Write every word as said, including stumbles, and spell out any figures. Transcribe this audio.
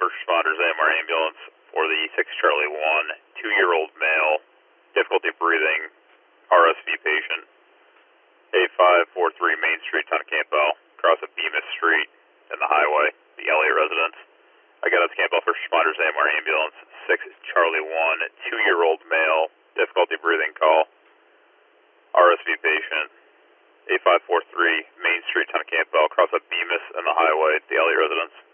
first responders A M R ambulance for the six Charlie one, two-year-old male, difficulty breathing, R S V patient, A five four three Main Street, Town of Campbell, across of Bemis Street and the highway, the Elliott residence. Again, that's Campbell first responders A M R ambulance, six Charlie one, two-year-old male, difficulty breathing call, R S V patient, A five four three Main Street, Town of Campbell, across of Bemis and the highway, the Elliott residence.